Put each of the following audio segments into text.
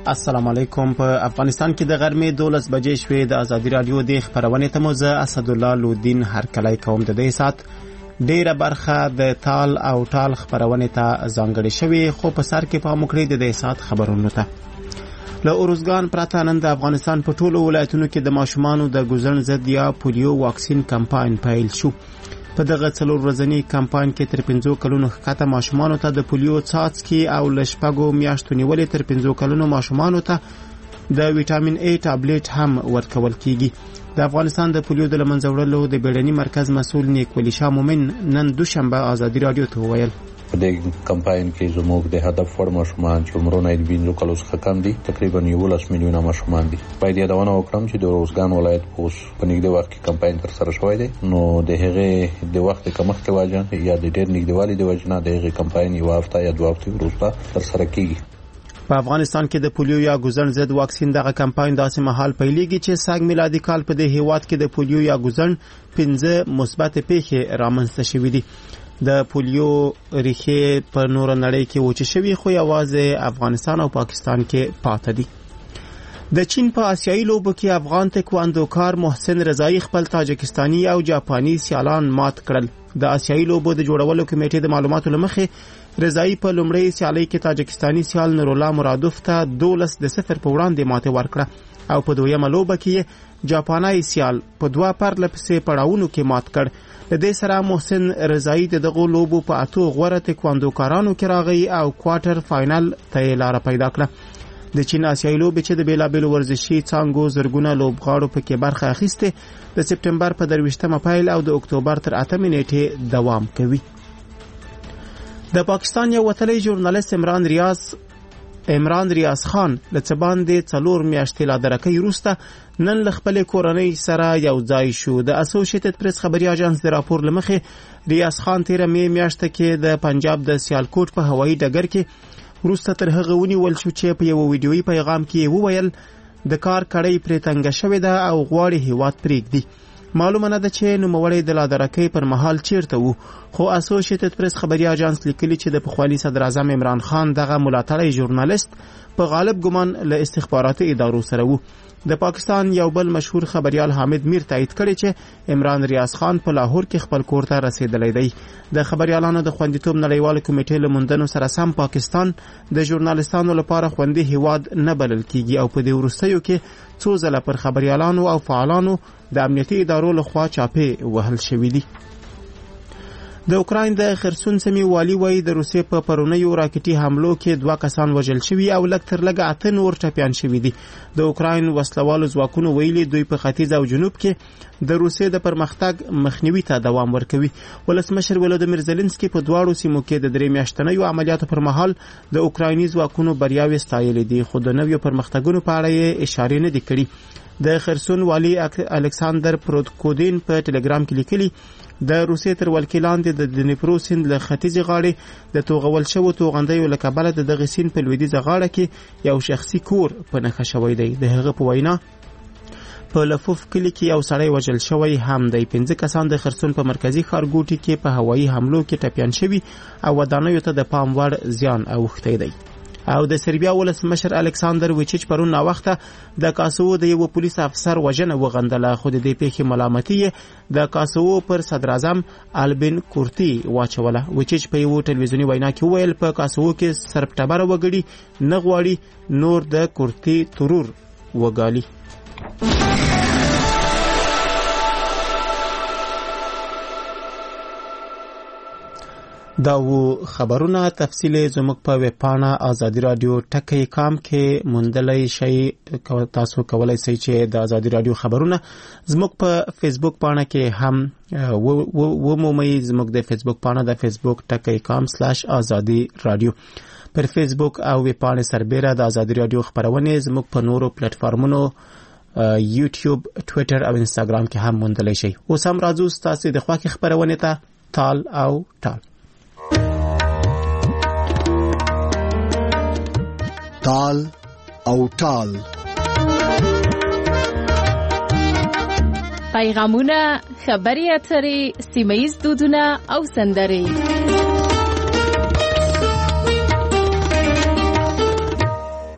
السلام علیکم. په افغانستان کې د غرمې 12 بجې شوې. د ازادي رادیو د خبرونې ته موزه اسد الله لودین هرکلی کوم. د دې سات ډیره برخه د تال او ټال خبرونې ته ځانګړې شوې، خو په سر کې پام وکړئ د دې سات خبرونو ته. له اورزګان پرته نن د افغانستان په ټولو ولایتونو کې د ماشومانو د ګوزن ضد یا پولیو واکسین کمپاین پیل شو. په دغه 4 ورځنی کمپاین کې تر 5 کلونو ښکته ماشومانو ته د پولیو څاڅکي او ل 6 میاشتو نیولې تر 5 کلونو ماشومانو ته د ویټامین A ټابلیټ هم ورکول کیږي. د افغانستان د پولیو د لمنځه وړلو د بیړني مرکز مسؤل نیک ولی شاه مومن نن دوشنبه ازادي رادیو ته وویل په دې کمپاین کې زموږ د هدف وړ ماشومان چې عمرونه یې 15 کالو څخه کم دي تقریبا 11 میلیونه ماشومان دي. باید یادونه وکړم چې د اورزګان ولایت په نږدې وخت کې کمپاین تر سره شوی دی، نو د هغې د وخت کمښت وجه یا د ډېر نږدېوالي د وجه نه د هغې کمپاین یو هفته یا 2 هفتې وروسته تر سره کیږي. په افغانستان کې د پولیو یا ګوزن ضد واکسین دغه کمپاین داسې مهال پیلېږي چې سږ میلادي کال په دې هیواد کې د پولیو یا ګوزن 15 مثبت پیښې رامنځته شوې دي. د پولیو ریښې په نور نړۍ کې وچې شوي، خو یوازې افغانستان او پاکستان کې پاتې دي. د چین په آسیایي لوبو کې افغان تکواندوکار محسن رضایی خپل تاجکستاني او جاپاني سیالان مات کړل. د آسیایي لوبو د جوړولو کمیټې د معلوماتو لمخې رضایی په لومړۍ سیالۍ کې تاجکستاني سیال نورالله مرادوف ته 12-0 په وړاندې ماتې ورکړه او په دویمه لوبه کې جاپاني سیال په 2 پرله پسې پړاوونو کې مات کړ. د دې سره محسن رضایی دغه لوبو په 8 غوره تکواندوکارانو کې راغی او کوارټر فائنل ته لار پیدا کړه. د چین آسیایي لوبې چې د بیلابیلو ورزشي څانګو زرګونه لوبغاړو پکې برخه اخیسته د سپټمبر په 23مه پیل او د اکتوبر تر 8مه نیټه دوام کوي. د پاکستان یو وتلی ژورنالیست عمران ریاض خان له څه باندې 4 میاشتې لا درکې وروسته نن له خپل کورنۍ سره یو ځای شو. د اسوسییټډ پریس خبري اژانس د راپور لمخې ریاض خان 13 میاشت کې د پنجاب د سیالکوټ په هوایي ډګر کې وروسته تر هغه ونیول شو چې په یو ویډیويي پیغام کې وویل د کار کړۍ پرې تنګه شوې ده او غواړي هیواد پرېږدي. معلومه نه ده چې نوموړی د لادرکۍ پر مهال چیرته وو، خو اسوسییټډ پریس خبري اژانس لیکلي چې د پخوانی صدر اعظم عمران خان دغه ملاتړی ژورنالیست په غالب ګمان له استخباراتي ادارو سره وو. د پاکستان یو بل مشهور خبريال حامد میر تایید کړی چې عمران ریاض خان په لاهور کې خپل کور ته رسیدلی دی. د خبريالانو د خوندیتوب نړیوال کمیټې له موندنو سره سم پاکستان د ژورنالیستانو لپاره خوندي هیواد نه بلل کیږي او په دې وروستیو کې څو ځله پر خبريالانو او فعالانو د امنیتي ادارو لخوا چاپې وهل شوې دي. د اوکراین د خرسون سیمې والي وایي د روسیې په پرونیو راکټي حملو کې 2 کسان وژل شوي او لږ تر لږه 8 نور ټپیان شوي دي. د اوکراین وسلوالو ځواکونو ویلي دوی په ختیځ او جنوب کې د روسیې د پرمختګ مخنیوي ته دوام ورکوي. ولسمشر ولودیمیر زيلنسکي په دواړو سیمو کې د 3 میاشتنیو عملیاتو پر مهال د اوکرایني ځواکونو بریاوې ستایلې دي، خو د نویو پرمختګونو په اړه یې اشاره نه دي کړې. د خرسون والی الکساندر پروتکودین په ټلګرام کې لیکلي د روسیې تر ولکې لاندې د دنیپرو سیند له ختیځې غاړې د توغول شوو توغندیو له کبله د دغه سیند په لویدیځه غاړه کې یو شخصي کور په نښه شوی دی. د هغه په وینا په لفوف کلی کې یو سړی وژل شوی هم دی. 15 کسان د خرسون په مرکزی ښارګوټي کې په هوایي حملو کې ټپیان شوي او ودانیو ته د پام وړ زیان اوښتی دی. او د سربیا ولسمشر الکساندر ویچیچ پرون ناوخته د کاسوو د یو پولیس افسر وژنه وغندله، خو د دې پیښې ملامتي د کاسوو پر صدر اعظم البین کورتی واچوله. ویچیچ په یو ټلویزیونی وینا کې ویل په کاسوو کې سرپټبر وګړي نه غواړي نور د کورتی ترور وګالي. دا و خبرونه تفصیل زموږ په ویب پاڼه ازادي رادیو ټکی کام کې موندلای شئ. تاسو کولای شئ چې د ازادي رادیو خبرونه زموږ په فیسبوک پاڼه کې هم ومومئ. زموږ د فیسبوک پاڼه د فیسبوک ټکی کام /ازادي رادیو پر فیسبوک او ویب پاڼه سربېره د ازادي رادیو خبرونه زموږ په نورو پلیټفارمونو یوټیوب، ټویټر او انستګرام کې هم موندلای شئ. اوس هم راځو تاسو د خواږه خبرونه ته تال او ټال. تال او ټال پیغامونه، خبري اترې، سیمه‌ییز دودونه او سندرې.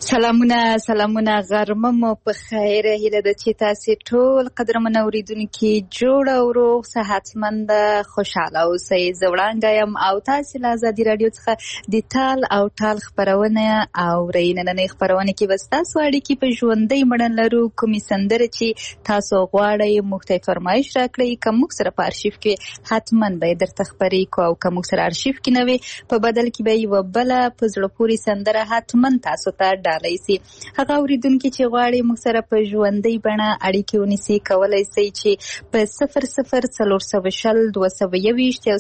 سلامونه غرمه مو په خیر. هیله ده چې تاسو ټول قدرمن اوریدونکو جوړ او روغ صحتمند خوشاله اوسئ. زه وړاندې یم او تاسو له آزادي رادیو څخه د ټال او ټال خبرونه اورئ. نننۍ خبرونه کې بس تاسو اړیکې په ژوندۍ مړن لرو. کومې سندره چې تاسو غواړئ موږ ته فرمایش راکړئ. کوم سره په ارشیف کې حتما به درته خبرې کو او کوم سره ارشیف کې نه وي په بدل کې به یو بل په زړه پورې سندره حتما تاسو ته ډالۍ سي. هغه اوریدونکو چې غواړي موږ سره په ژوندۍ بڼه اړیکې ونیسي کولای شي چې په 004020 221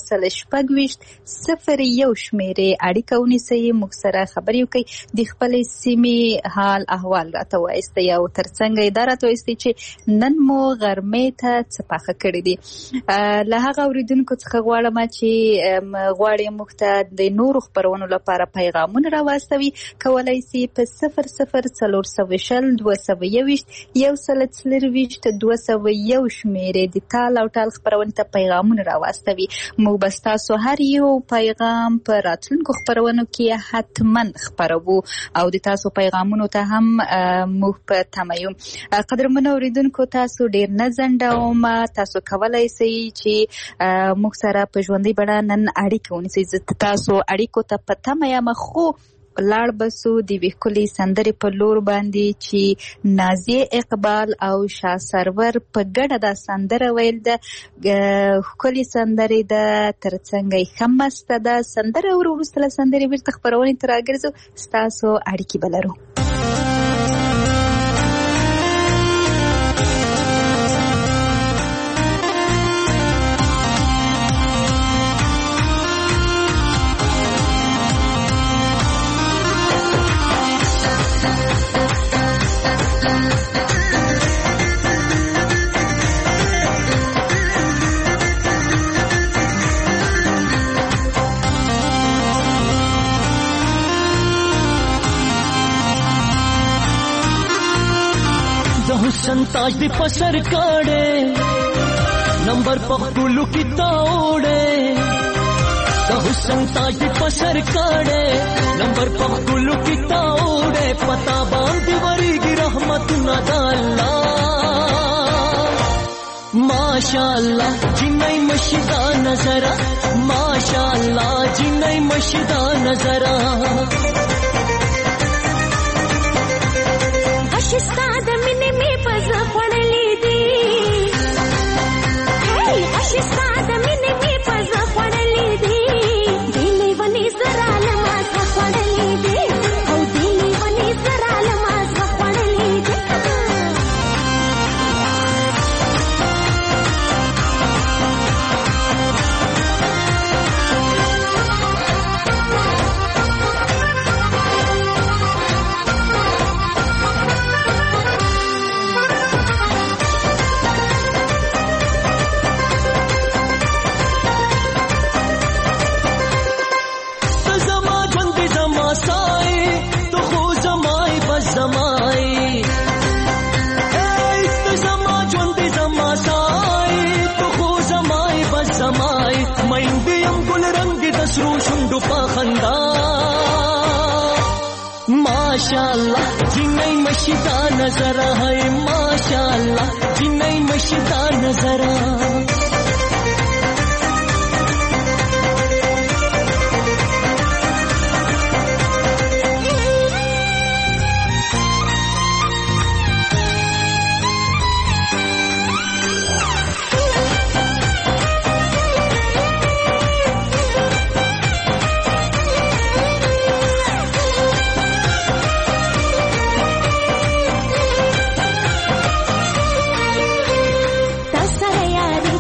01 شمیرې اړیکه ونیسي موږ سره خبرې وکړي د خپل سیمې حال احوال راته وایستي او ترڅنګ اداره ته وایستي چې نن مو غرمې ته څه پاخه کړی دي. له هغه اوریدونکو څخه غواړم چې غواړي موږ ته د نورو خبرونو لپاره پیغامونه راوستوي کولای شي په 004020 221 شمیرې د ټال او ټال خبرونه ته پیغامونه راوستوي. موږ بس تاسو هر یو پیغام په راتلونکو خبرونو کې حتما خبرو او د تاسو پیغامونو ته هم موږ په تمه یو. قدرمنو اوریدونکو تاسو ډیر نه ځنډوم. تاسو کولای شئ چې موږ سره په ژوندۍ بڼه نن اړیکه ونیسئ. تاسو اړیکو ته په تمه یم. خو لاړ بسو د ویکولي سندرې په لور باندې چې نازیه اقبال او شاه سرور په ګډه د سندره ویل د ویکولي سندرې د ترڅنګ خمسته د سندره وروسته سندرې بیرته خبرونه تر راګرځو ستاسو اړیکې بلرو. حسن تاج دی پسر کاڑے نمبر پخلو کی توڑے دا حسن تاج دی پسر کاڑے نمبر پخلو کی توڑے پتا باندې وریږي رحمتنا د الله. ماشاءالله جنای مشدا نظر ماشاءالله جنای مشدا نظر اشستاد منه می پز خړلې دي. هی اشستاد منه می پز خړلې دي. دلی ونی زرا لما خړلې دي او دلی ونی زرا لما خړلې دي. माशाअल्लाह जिन्नई मशीदा नजर है माशाअल्लाह जिन्नई मशीदा नजर यारी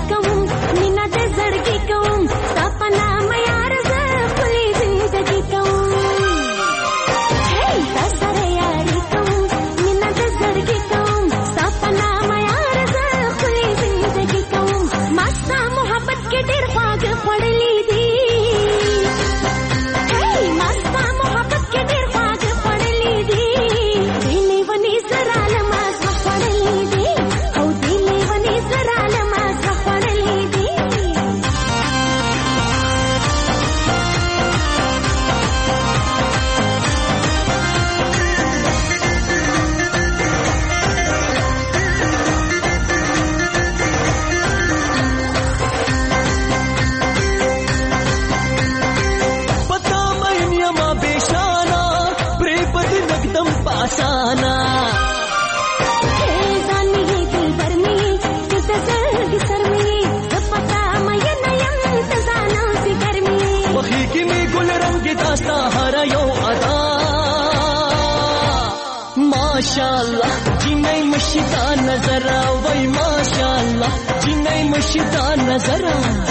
ماشاءالله جنای مشتا نظر وای ماشاءالله جنای مشتا نظر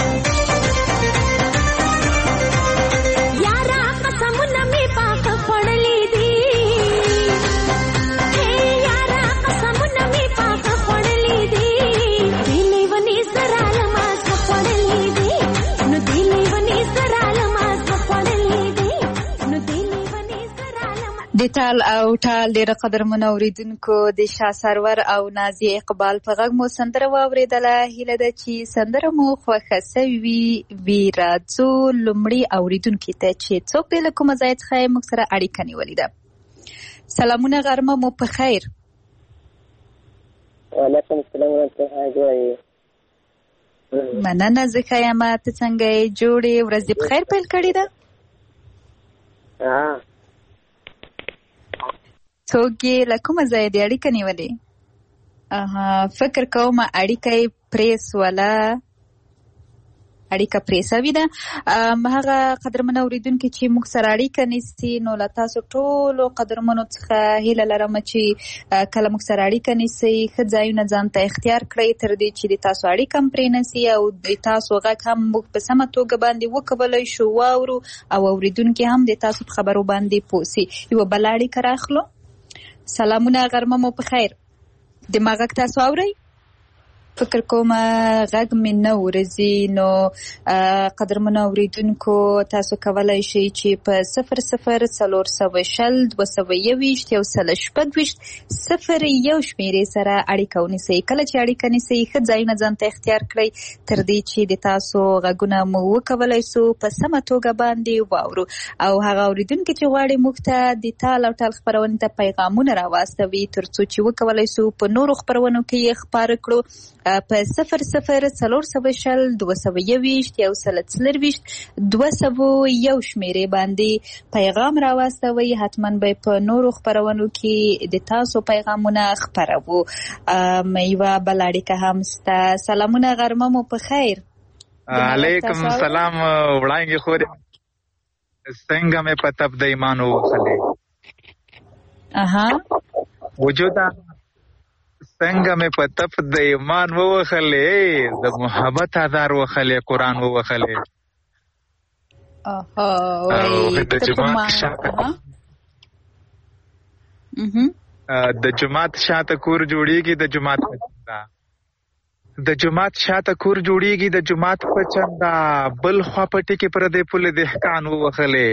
یارا قسمونه می پاک پړلې دي هي یارا قسمونه می پاک پړلې دي دلی ونی سره لماز پړلې دي نو دلی ونی سره لماز پړلې دي نو دلی ونی سره لماز د تال او ټال ډېر قدرمن اوریدونکو د شاه سرور او نازیه اقبال په غږ مو سندره واورېدله. هیله ده چې سندره مو خوښه سوي وي. راځو لومړي اوریدونکي ته چې څوک دی له کومه ځای څخه موږ سره اړیکه نیولې ده. سلامونه غرمه مو په خیر. وعلیکم السلام ورحمۃ اللہ. مننه زه ښه یم. ته څنګه یې؟ جوړې ورځ دې په خیر پیل کړې ده؟ څوک یې له کومه ځای دې اړیکه نیولې؟ فکر کوم اړیکه یې پرېسوله، اړیکه پرې سوې ده. هغه قدرمنه اوریدونکي چې موږ سره اړیکه نیسي نو له تاسو ټولو قدرمنو څخه هیله لرم چې کله موږ سره اړیکه نیسئ ښه ځایونه ځان ته اختیار کړئ تر دې چې د تاسو اړیکه هم پرې نسي او د تاسو غږ هم موږ په سمه توګه باندې وکولی شو واورو او اوریدونکي هم د تاسو په خبرو باندې پوه سي. یوه بله اړیکه راخلو. سلامونه غرمه مو په خیر. دما غږ تاسو اورئ؟ فکر کوم غږ مې نه ورځي. نو قدرمنو اوریدونکو تاسو کولی شئ چې په 00202121 شمیرې سره اړیکه ونیسئ. کله چې اړیکه نیسئ ښه ځایونه ځان ته اختیار کړئ تر دې چې د تاسو غږونه مو وکولی سو په سمه توګه باندې واورو. او هغه اوریدونکي چې غواړي موږ ته د تال او ټال خپرونې ته پیغامونه راواستوي تر څو چې وکولی سو په نورو خپرونو کې یې خپاره کړو په 00402221 شمیرې باندې پیغام راواستوي. حتما به په نورو خپرونو کې د تاسو پیغامونه خپروو. یوه بله اړیکه هم سته. سلامونه غرمه مو په خیر. علیکم السلام. وړانګې خورې څنګه مې په تپ د ایمان ووخلې وجوده څنګه مې په تپ د ایمان ووخلې د محبت آزار وخلې قرآن ووخلې د جماعت شاته کور جوړیږي د جماعت د جماعت شاته کور جوړیږي د جماعت په چندا بل خوا پټي کې پر دې پل دهقان ووخلې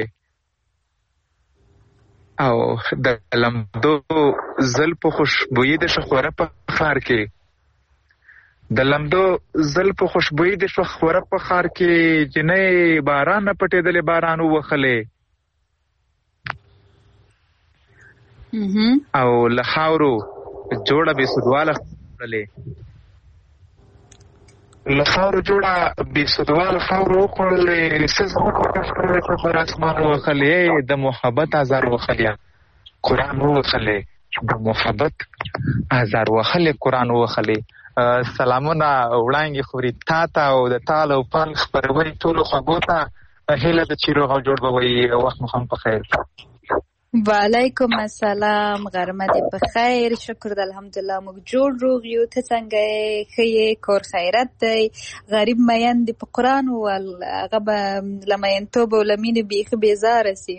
او د لمدو زلف خوشبوئی د شخوره په خار کې د لمدو زلف خوشبوئی د شخوره په خار کې جنې باران نه پټېدلې باران ووخلې او له خاورو جوړه بې سودواله خورلې له خاورو جوړه بې سودواله خاورو وخوړلې سز وکړلې چې پر اسمان ووخلې د محبت آزار وخلې قرآن ووخلې د محبت آزار وخلې قرآن ووخلې. سلامونه وړانګې خوري تا ته او د تال او پل خپرونې ټولو خوږو ته هیله ده چې روغ او جوړ به وي. وخت مو هم په خیر. وعلیکم السلام. غرمه دې په خیر. شکر د الحمدلله موږ جوړ روغ یو. ته څنګه یې؟ ښه یې؟ کور خیرت دی؟ غریب مین دې په قرآن وویل هغه به له مینتوب او له مینې بیخي بیزاره سي.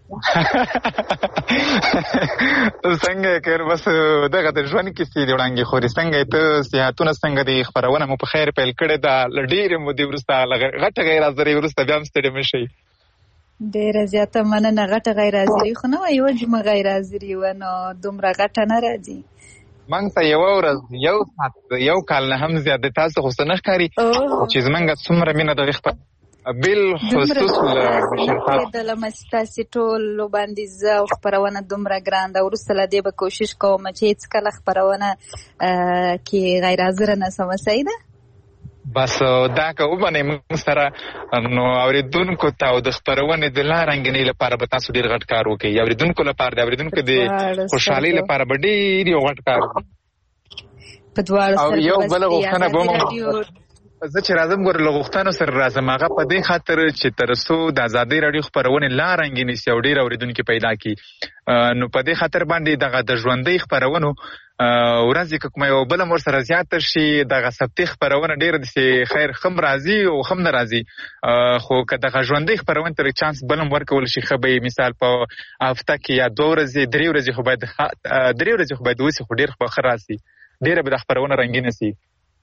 څنګه کړ بس دغه د ژوند کیسې دی وړانګې خوري. څنګه ته صحتونه څنګه دي؟ خپرونه مو په خیر پیل کړې ده له ډېرې مودې وروسته غټه غیر حاضرۍ وروسته بیا هم ستړي مه شئ. ډېره زیاته مننه. غټه غیر حاضري خو نه وه یوه جمعه غیر حاضري وه نو دومره غټه نه راځي. موږ ته یوه ورځ یو ساعت یو کال نه هم زیات دی. تاسو خو څه نه ښکاري چې زموږ څومره مینه دغې بالخصوص دلم ستاسې ټولو باندې زه او خپرونه دومره ګران ده. وروسته له دې به کوشش کوم چې هېڅکله خپرونه کې غیر حاضره نه سمه. صحیح ده؟ بس دا که ومنئ موږ سره نو اورېدونکو ته او د خپرونې د لا رنګینۍ لپاره به تاسو ډېر غټ کار وکړئ. اورېدونکو لپاره د اورېدونکو د خوشحالۍ لپاره به ډېر یو غټ کار وکړئ. په دواړو او یو بله غوښتنه به زه چې راځم ګور لغوښتنو سره راځم هغه په دې خاطر چې ترڅو د ازادي رادیو خبرونه لا رنګینې سي او ډیر اوریدونکو پیدا کی نو په دې خاطر باندې دغه د ژوندۍ خبرونه ورځ کوم یو بل مر سره زیات شي دغه سبتي خبرونه ډیر د خیر خم راضي او خم ناراضي خو که دغه ژوندۍ خبرونه تر چانس بلم ورکول شي خبي مثال په هفته کې یا 2 ورځې 3 ورځې خو باید 3 ورځې خو باید وسی خو ډیر خو خراسي ډیر به د خبرونه رنگینه سي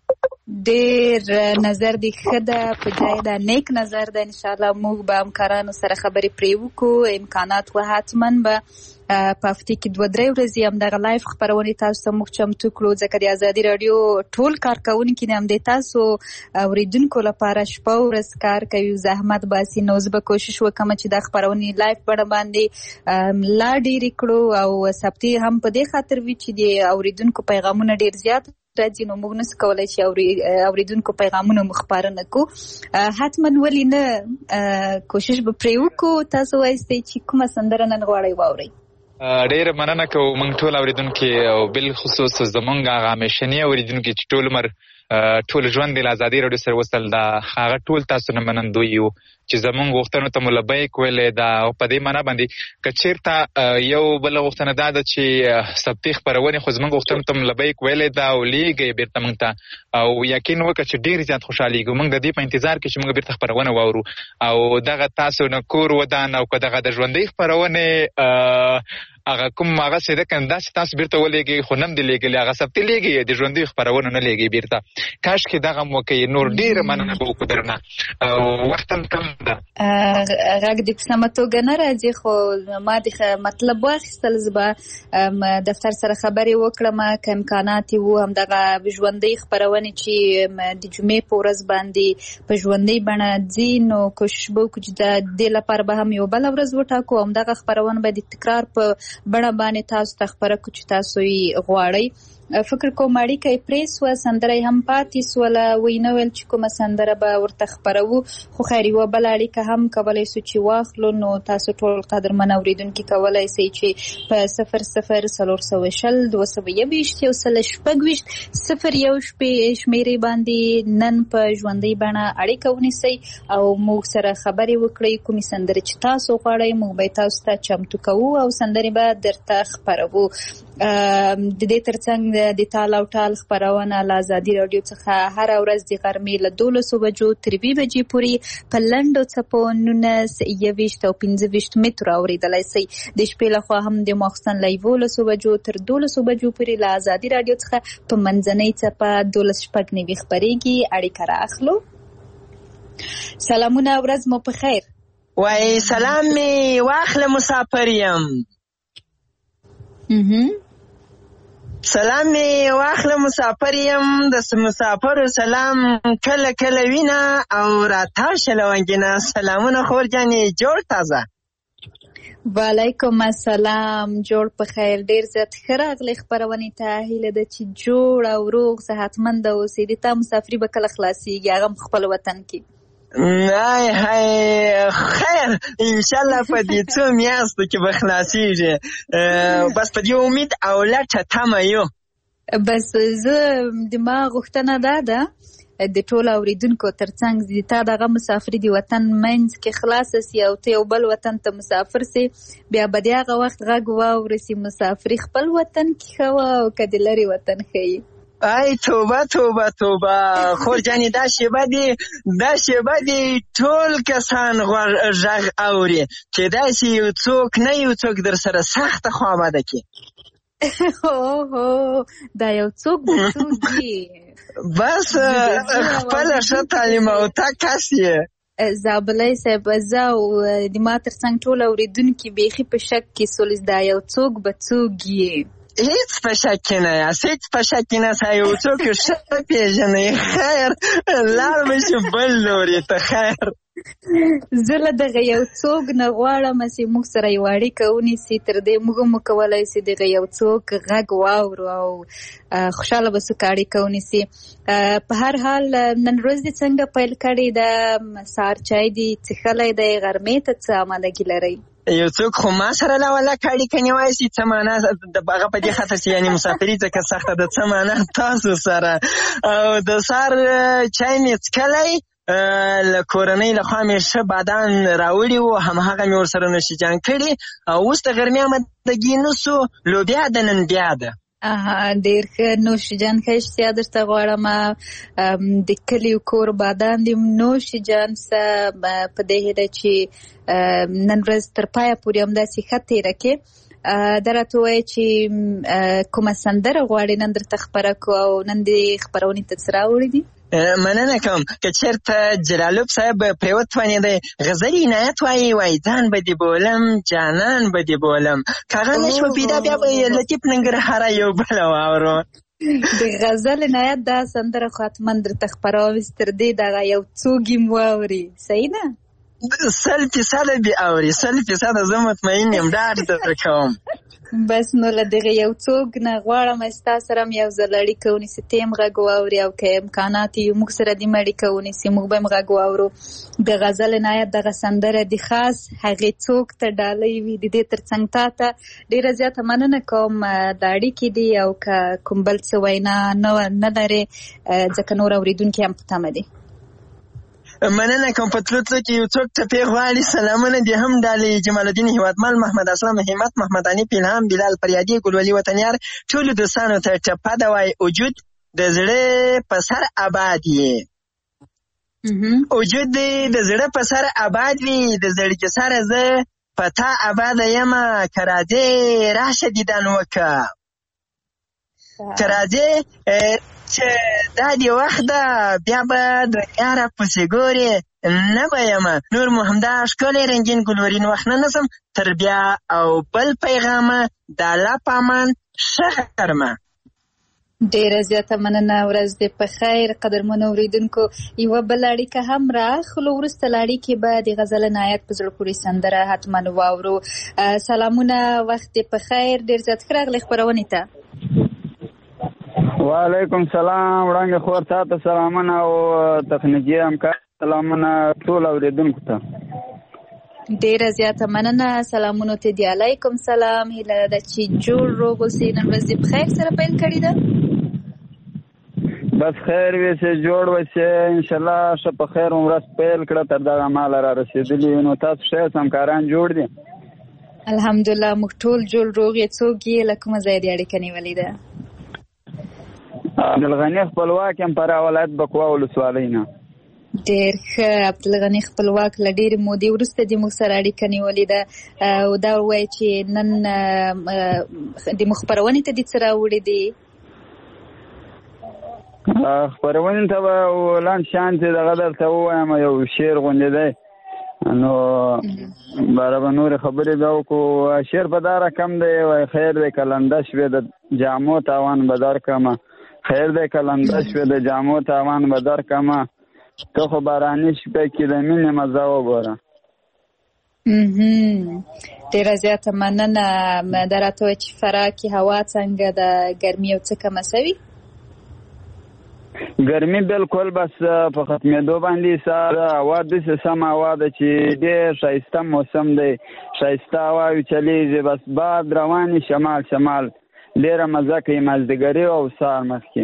ډیر نظر دی خدا په ځای دا نیک نظر ده ان شاء الله موږ به همکارانو سره خبرې پرې وکړو امکانات و حتمن به په هفته کې 2-3 ورځې هم دغه لایف خبرونه تاسو ته موږ چمتو کړو ځکه د ازادي رادیو ټول کارکونکي هم د تاسو اوریدونکو لپاره شپه ورځ کار کوي زحمت باسي نو زه به کوشش وکم چې د خبرونه لایف بڼه باندې لا ډیر کړو او سبتي هم په دې خاطر وی چې د اوریدونکو پیغامونه ډیر زیات راځي نو موږ نس کولای چې اوریدونکو پیغامونه مخبرنه کو حتما ولې نه کوشش به پرې وکړو تاسو وایستئ چې کومه سندره نن غواړئ واورئ ډیر مننه کوم موږ ټول اوریدونکو او بل خصوص زمونږ هغه مشنی اوریدونکو چې ټول عمر ټول ژوند د ازادي رادیو سره وصل دا هغه ټول تاسو نه منندوی یو چې زمونږ غوښتنو ته ملبیک ویلې دا په دې معنی باندې کچیرته یو بل غوښتنه ده چې سبتي خبرونه خو زمونږ غوښتنو ته ملبیک ویلې دا او لیږي بیرته موږ ته او یقین وکړه چې ډیر زیات خوشاله کیږو موږ د دې په انتظار کې چې موږ بیرته خبرونه واورو او دغه تاسو نه کور ودان او دغه د ژوندۍ خبرونه هغه کوم هغه څه ده کنده چې تاسو بیرته ولېږي خو نم دی لېږي هغه سبتي لېږي د ژوندۍ خبرونه نه لېږي بیرته کاش کې دغه موقع نور ډیر مننه وکړو درنه او وخت کم ده غږ د سمه توګه نه راځي خو ما د مطلب واخیستل زبا دفتر سره خبرې وکړم که امکانات وو هم دغه ژوندۍ خبرونه چې د جمعې په ورځ باندې په ژوندۍ بڼه ځي نو کوشش به وکړو چې د دې لپاره به هم یو بل ورځ وټاکو هم دغه خبرونه به د تکرار په بڼه باندې تاسو ته خبره کړو چې تاسو یې غواړئ فکر کوم اړیکه یې پرې سوه سندره یې هم پاتې سوله ویې نه ویل چې کومه سندره به ورته خپروو خو خیر یوه بله اړیکه هم کولی سو چې واخلو نو تاسو ټول قدرمن اورېدونکي کولی سئ چې په 00 221 شمېرې باندې نن په ژوندۍ بڼه اړیکه ونیسئ او موږ سره خبرې وکړئ کومې سندرې چې تاسو غواړئ موږ به تاسو ته چمتو کوو او سندرې به درته خپروو د دې ترڅنګ د تال او ټال خبرونه له ازادي رادیو څخه هر ورځ د غرمې له 12 بجو تر 2 بجې پورې په لنډو څپو 19 او 15 متره اورېدلی شئ د شپې لخوا هم د ماخستن له 11 بجو تر 12 بجو پورې له ازادي رادیو څخه په منځنۍ څپه 12:09 خبرېږي اړیکه رااخلو سلامونه ورځ مو په خیر وای سلام می واخله مسافر یم سلام می واخله مسافر یم د مسافر سلام کله کله وینا او راته شلوانګینا سلامونه خور جانې جوړ تازه وعلیکم السلام جوړ په خیر ډیر زیات ښه راغلی خپرونې ته هیله ده چې جوړ او روغ صحتمند اوسې د تا مسافري به کله خلاصیږي هغه هم خپل وطن کې نه هاي خیر انشالله په دې څو میاشتو کې به خلاصیږي بس په دې امید او لټه تمه یو بس زه د ما غوښتنه ده د ټول اوریدونکو ترڅنګ د تا دغه مسافري د وطن منځ کې خلاص سي او ته یو بل وطن ته مسافر سي بیا به د هغه وخت غږ واورسي مسافري خپل وطن کې ښه او که د لرې وطن ښه ای توبه توبه توبه خور جانې دا شیبه دی ټول کسان غږ اوري چې داسې یو څوک نه یو څوک در سره سخته خوابده کې دا یو څوک د څوک دی بس خپله ښه تعلیم او تا کس یې زابلی صاحب زه او د ما ترڅنګ ټول اورېدونکي بیخي په شک کې سولس دا یو څوک به څوک یې هیڅ په شک کې نه یاست هیڅ په شک کې نه یاست یو څوک ښه پېژنئ خیر لار به شي بل لوري ته خیر زه له دغه یو څوک نه غواړم چې موږ سره یو اړیکه ونیسي تر دې موږ هم وکولی سي دغه یو څوک غږ واورو او خوشحاله به څوک اړیکه ونیسي په هر حال نن ورځ دې څنګه پیل کړې ده سهار چای دې څښلی دی غرمې ته څه امادګي لرئ یو څوک خو ما سره لا ولاکه اړیکه نیوای شي څه معنا هغه په دې خاطر چې یعنې مسافري ځکه سخته ده څه معنا تاسو سره او د سهار چای مې څکلی له کورنۍ لخوا مې ښه بادام راوړي وو همهغه مې ورسره نوشیجان کړي او اوس د غرمې آمادګي نه سو لوبیا د نن بیا ده ډېر ښه نوشیجان ښه اشتیا درته غواړم د کلیو کور بادام دي نوشیجان څه په دې هیله چې نن ورځ تر پایه پورې همداسې ښه تېره کړې دا راته ووایه چې کومه سندره غواړې نن درته خپره کړو او نن دې خپرونې ته څه راوړي دي مننه کوم که چېرته جلالوب صاحب پرې وتوانېدی غزلي عنایت وایي ځان به دې بولم جانان به دې بولم که هغه نه شوه پیدا بیا به لطیف ننګرهاره یو بله واورو د غزل عنایت دا سندره خو حتما درته خپروم تر دې دغه یو څو ګیم واوري صحیح ده 100% به اوري 100% زه مطمئن یم ډاډ درته کوم بس نو له دغه یو څوک نه غواړم ستا سره هم یو ځل اړیکه ونیسي ته هم غږ واوري او که امکانات یې موږ سره دې هم اړیکه ونیسي موږ به هم غږ واورو د غزل عنایت دغه سندره د خاص هغې څوک ته ډالۍ وي د دې تر څنګ تا ته ډېره زیاته مننه کوم د اړیکې دي او که کوم بل څه وینا نه لرې ځکه نور اورېدونکي هم په تمه دي مننه کوم په تلو تلو کې یو څوک ټپې غواړي سلامونه دې هم ډالۍ جمال الدین هیوادمل محمد اسلام همت محمد حنیف الهام بلال فریادي ګلولي وطنیار ټولو دوستانو ته ټپه ده وایي وجود د زړه په سر آباد یې وجود دې د زړه په سر آباد وي د زړګي سره زه په تا آباده یمه که راځې راشه دیدن وکړه که راځې چې دا دی وخت ده بیا به دنیا را پسې ګورې نه به یمه نور مو همدا ښکلی رنګین ګلورین وخت نه نسم تر بیا او بل پیغامه د الله په امان ښه غرمه ډېره زیاته مننه ورځ دې په خیر قدرمنو اورېدونکو یوه بله اړیکه هم راخلو وروسته له اړیکې به د غزل عنایت په زړه پورې سندره حتما واورو سلامونه وخت دې په خیر ډېر زیات ښه راغلی خپرونې ته وعلیکم سلام وړانګې خور تا ته سلامونه او تخنیکي همکار سلامونه ټول اورېدونکو ته ډېره زیاته مننه سلامونو ته دي علیکم سلام هیله ده چې جوړ روغ اوسې نن ورځ دې په خیر سره پیل کړې ده بس خیر ویسې جوړ وسې انشاءالله ښه په خیر ورځ پیل کړه تر دغه ماله را رسېدلي نو تاسو ښه همکاران جوړ دي الحمدلله موږ ټول جوړ روغ یې څوک یې له کومه ځایه دې اړیکه نیولې ده عبدالغني خپلواک یم فراه ولایت بکوا ولسوالۍ نه ډېر ښه عبدالغني خپلواک له ډېرې مودې وروسته دې موږ سره اړیکه نیولې ده او دا ووایه چې نن د موږ خپرونې ته دې څه راوړي دي خپرونې ته به لاندې شانتې دغه درته ووایم یو شعر غوندې دی نو باره به نورې خبرې بیا وکړو شعر په دا رقم دی وایي خیر دی که لنده شوې د جامو تاوان به درکړمه خیر دی که لنده شوې د جامو تاوان به درکړمه ته خو باراني شپې کې د مینې مزه وګوره ډېره زیاته مننه دا راته وایي چې فراه کې هوا څنګه ده ګرمي یو څه کمه سوي ګرمي بالکل بس په ختمېدو باندې ساره هوا داسې سم هوا ده چې ډېر ښایسته موسم دی ښایسته هواوې چلیږي بس باد روانې شمال شمال ډېره مزه کوي مازدیګري او سهار مخکې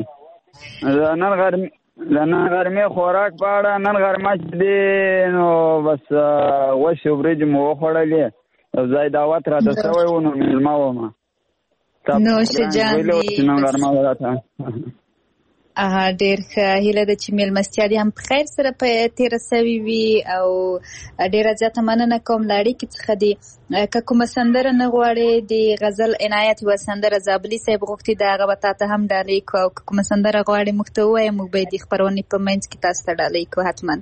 د نن غرمې خوراک په اړه نن غرمه چې دی نو بس غوښې وریجې مو وخوړلې یو ځای دعوت راته شوی و نو مېلمه ومه نوشجان دي نن غرمه راته ډېر ښه هیله ده چې مېلمستیا دې هم په خیر سره تېره سوې وي او ډېره زیاته مننه کوم له اړیکې څخه دي که کومه سندره نه غواړې د غزل عنایت یوه سندره زابلي صاحب غوښتي د هغه به تا ته هم ډالۍ کړو او که کومه سندره غواړې موږ ته ووایه موږ به یې د خپرونې په منځ کې تاسو ته ډالۍ کړو حتما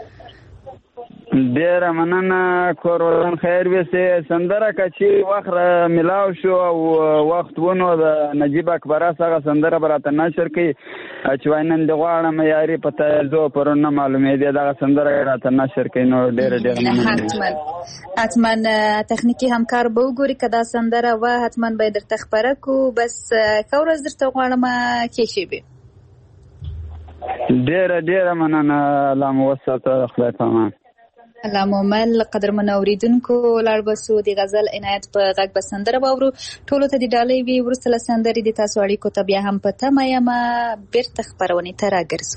ډېره مننه کور ودان خیر ویسې سندره که چې وخت ملاو شو او وخت ونو د نجیب اکبراس هغه سندره به راته نشر کوي چې وایي نن دې غواړم یاري په تایزو پرون نه معلومېدې دغه سندره راته نشر کوي نو ډېره مننه حتما تخنیکي همکار به وګوري که دا سندره وه حتما به یې درته خپره کړو بس ښه ورځ درته غواړم ښې شېبې ډېره مننه الله مو وساته خدای په امان الله مومل قدرمن اوریدونکو لاړ بسو د غزل عنایت په غږ بسندره باورو ټولو ته د ډالۍ وی ورسله سندري د تاسو اړیکو ته بیا هم په تمه یم بیرته خبرونه ته راګرځو.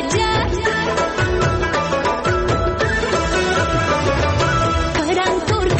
Thank you.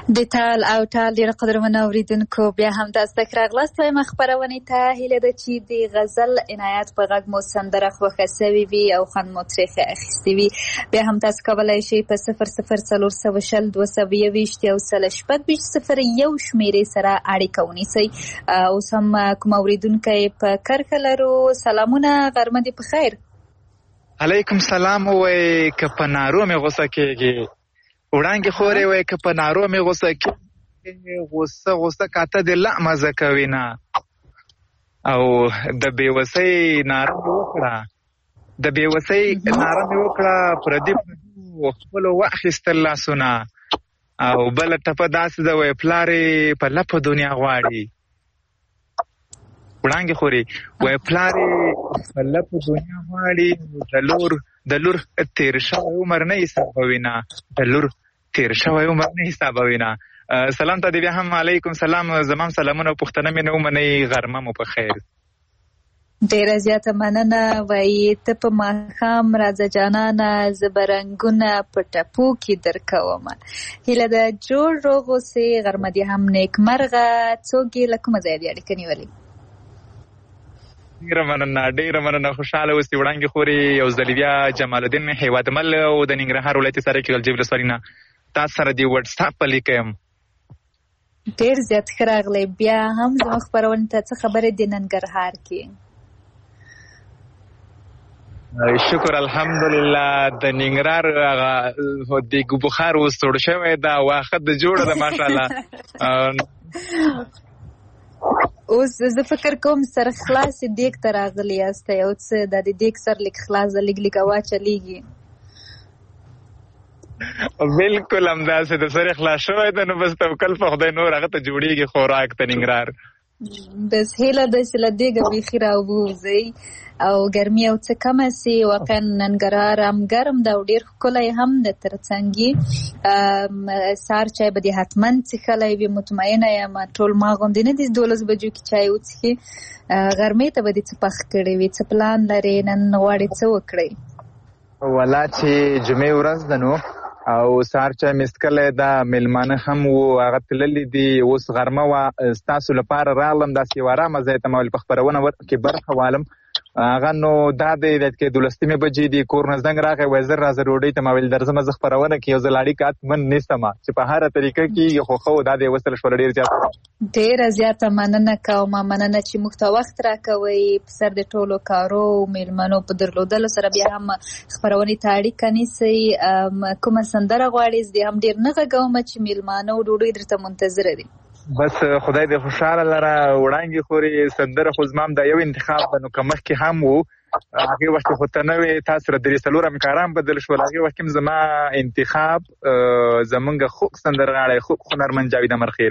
د تال او ټال ډېر قدرمنو اوریدونکو بیا هم تاسو ته راغلاست وایم خپرونې ته هیله ده چې د غزل عنایت په غږ مو سندره خوښه سوې وي او خوند مو ترې اخیستی وي. بیا هم تاسو کولی شئ په 00402022 او 1 شمیرې سره اړیکه ونیسئ. اوس هم کوم اوریدونکی په کرښه لرو. سلامونه، غرمه دې په خیر. علیکم سلام. وای که په نارو مې غوسه کېږي وړانګې خورې، وای که په نارو مې غوسه کېږي غوسه کاته دې لا مزه کوي نه. او د بېوسۍ ناره مې وکړه پردي خپلو واخیستل لاسونه. او بله ټپه داسې ده وای پلار یې په لپو دنیا غواړي. وړانګې خورې وای پلار یې په لپو دنیا غواړي. د لور تیر شوی عمر نه حسابوي نه. سلام ته دې بیا هم علیکم سلام. زمام سلامونه او پوښتنه مې نه ومنئ. غرمه مو په خیر. ډېره زیاته مننه. وایي ته په ماښام راځه جانانه، زه به رنګونه په ټپو کې درکومه. هیله ده جوړ روغ اوسې. غرمه دې هم نیکمرغه. څوک یې له کومه ځایه دې اړیکه نیولې؟ ډېره مننه. خوشحاله اوسې وړانګې خورې. یو ځل بیا جمال الدین هیوادمل او د ننګرهار ولایت سرکې غلجۍ ولسوالۍ نه تاسو سره د وټساپ په لیکه یم. ډېر زیات ښه راغلی. بیا هم زموږ خپرونې ته څه خبرې د ننګرهار کې؟ شکر الحمدلله. د ننګرهار د بخار اوس توړ شوی ده، واښه د جوړه ده ماشاءالله. اوس زه فکر کوم سر خلاص دیګ ته راغلی یاستئ او څه د دیګ سر لیک خلاص د لیک هوا چلیږي. بالکل همداسې د سر خلاص شوی ده، نو بس توکل په خدای، نور هغه ته جوړیږي خوراک ته ننګرهار. بس هیله ده چې له دیګه بیخي راووځئ او ګرمي او څه کمه سي. واقعا ننګرهار هم ګرم ده او ډېر ښکلی هم ده. ترڅنګ سهار چای به دې حتما څښلی وي، مطمئنه یم. ټول ما غوندې نه دي 12 بجو کې چای وڅښي. غرمې ته به دې څه پخ کړی وي؟ څه پلان لرې؟ نن غواړې څه وکړئ؟ ولا چې جمعې ورځ ده نو او سهار چای مې څښلی ده. میلمانه هم وو، هغه تللي دي. اوس غرمه وه، ستاسو لپاره راغلم. داسې یو ارامه ځای ته ما ویل په خپرونه کې برخه والم. هغه نو دا دی چې 12 بجې دي، کور نه زنګ راغی، وایي زر راځه ډوډۍ ته. ما ویل درځم زه خپرونه کې یو ځل اړیکه حتمن نیسمه چې په هره طریقه کېږي، خو ښه و دا دی وصل شوله. ډېره زیاته مننه کومه. مننه چې موږ ته وخت راکوئ. په سر د ټولو کارو میلمنو په درلودلو سره بیا هم خپرونې ته اړیکه نیسئ. کومه سندره غواړئ؟ زه دې هم ډېر نه غږومه چې میلمانه او ډوډۍ درته منتظره دي. بس خدای دې خوشحاله لره. وړانګې خورې سندره خو زما هم دا یو انتخاب ده، نو که مخکې هم وو هغې وخت خو ته نه وې، تاسو سره 3-4 همکاران بدل شول. هغې وخت کې زما انتخاب زمونږ خوږ سندرغاړی، خوږ هنرمند جاوید امرخیل.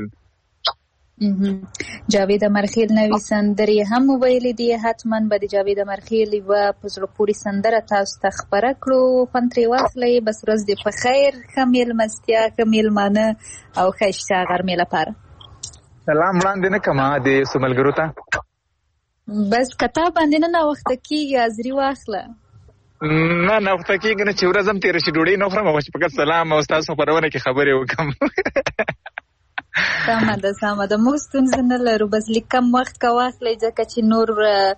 جاوید امرخیل نوې سندرې هم ویلې دي. حتما به د جاوید امرخیل یوه په زړه پورې سندره تاسو ته خپره کړو. خوند ترې واخلئ. بس ورځ دې په خیر. ښه میلمستیا، ښه میلمانه او ښایسته غرمې لپاره. سلام وړاندې نه کړمه د څو ملګرو ته. بس کتاب باندې نه ناوخته کېږي، حاضري واخله. نه ناوخته کېږي نه، چې ورځ هم تېره شي ډوډۍ نه خورم، چې فقط سلام او ستاسو خپرونه کې خبرې وکړم. سمه ده. موږ ستونزه نه لرو، بس لږ کم وخت که واخلئ ځکه چې نور